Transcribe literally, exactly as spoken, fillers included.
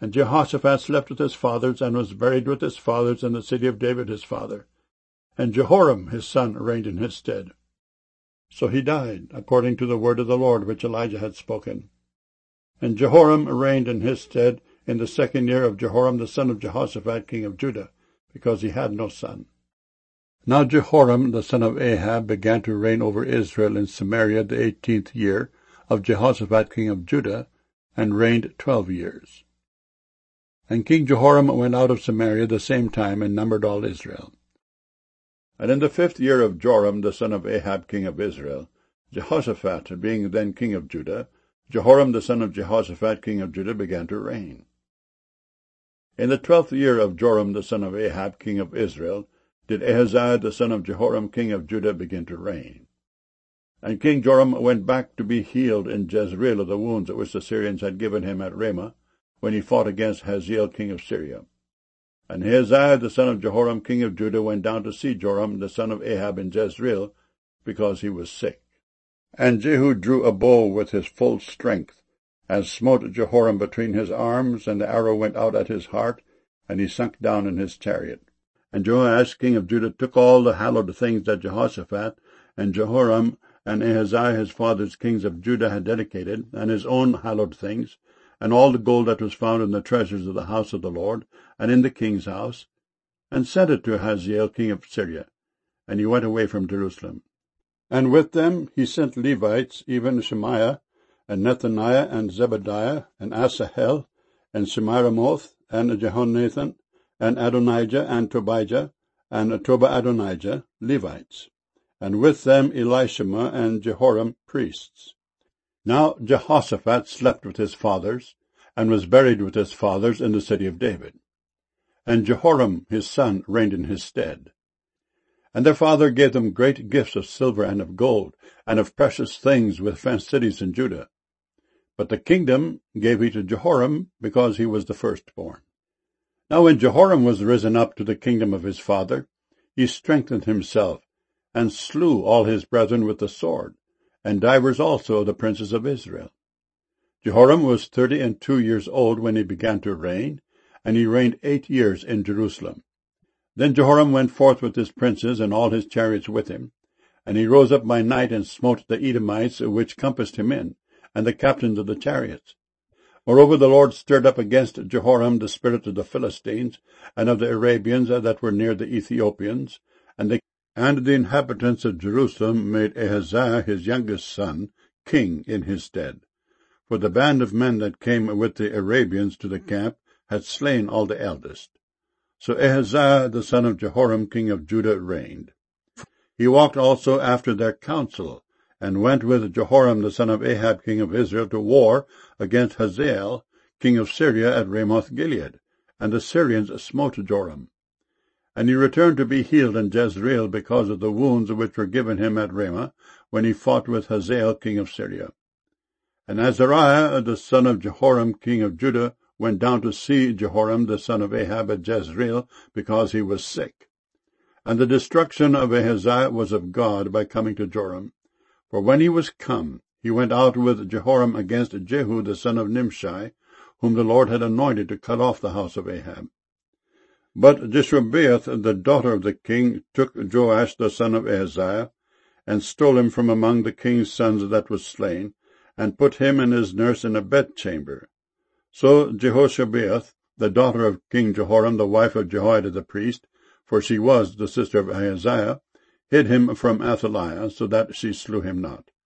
And Jehoshaphat slept with his fathers, and was buried with his fathers in the city of David his father. And Jehoram his son reigned in his stead. So he died, according to the word of the Lord which Elijah had spoken. And Jehoram reigned in his stead in the second year of Jehoram the son of Jehoshaphat king of Judah, because he had no son. Now Jehoram the son of Ahab began to reign over Israel in Samaria the eighteenth year of Jehoshaphat king of Judah, and reigned twelve years. And King Jehoram went out of Samaria the same time, and numbered all Israel. And in the fifth year of Joram the son of Ahab king of Israel, Jehoshaphat being then king of Judah, Jehoram the son of Jehoshaphat king of Judah began to reign. In the twelfth year of Joram the son of Ahab king of Israel did Ahaziah the son of Jehoram king of Judah begin to reign. And King Joram went back to be healed in Jezreel of the wounds which the Syrians had given him at Ramah, when he fought against Hazael king of Syria. And Ahaziah the son of Jehoram king of Judah went down to see Joram the son of Ahab in Jezreel, because he was sick. And Jehu drew a bow with his full strength, and smote Jehoram between his arms, and the arrow went out at his heart, and he sunk down in his chariot. And Joash king of Judah took all the hallowed things that Jehoshaphat and Jehoram and Ahaziah his fathers kings of Judah had dedicated, and his own hallowed things, and all the gold that was found in the treasures of the house of the Lord, and in the king's house, and sent it to Hazael king of Syria, and he went away from Jerusalem. And with them he sent Levites, even Shemaiah, and Nethaniah, and Zebadiah, and Asahel, and Shemiramoth, and Jehonathan, and Adonijah, and Tobijah, and Toba-Adonijah, Levites, and with them Elishama and Jehoram, priests. Now Jehoshaphat slept with his fathers, and was buried with his fathers in the city of David. And Jehoram his son reigned in his stead. And their father gave them great gifts of silver and of gold, and of precious things with fenced cities in Judah. But the kingdom gave he to Jehoram, because he was the firstborn. Now when Jehoram was risen up to the kingdom of his father, he strengthened himself, and slew all his brethren with the sword, and divers also of the princes of Israel. Jehoram was thirty and two years old when he began to reign, and he reigned eight years in Jerusalem. Then Jehoram went forth with his princes and all his chariots with him, and he rose up by night and smote the Edomites which compassed him in, and the captains of the chariots. Moreover, the Lord stirred up against Jehoram the spirit of the Philistines, and of the Arabians that were near the Ethiopians, and the, and the inhabitants of Jerusalem made Ahaziah his youngest son king in his stead. For the band of men that came with the Arabians to the camp had slain all the eldest. So Ahaziah the son of Jehoram king of Judah reigned. He walked also after their counsel, and went with Jehoram the son of Ahab king of Israel to war against Hazael king of Syria at Ramoth Gilead, and the Syrians smote Joram. And he returned to be healed in Jezreel because of the wounds which were given him at Ramah, when he fought with Hazael king of Syria. And Azariah the son of Jehoram king of Judah went down to see Jehoram the son of Ahab at Jezreel, because he was sick. And the destruction of Ahaziah was of God by coming to Joram. For when he was come, he went out with Jehoram against Jehu the son of Nimshi, whom the Lord had anointed to cut off the house of Ahab. But Jeshobeath the daughter of the king took Joash the son of Ahaziah, and stole him from among the king's sons that was slain, and put him and his nurse in a bedchamber. So Jehoshabeath, the daughter of King Jehoram, the wife of Jehoiada the priest, for she was the sister of Ahaziah, hid him from Athaliah, so that she slew him not.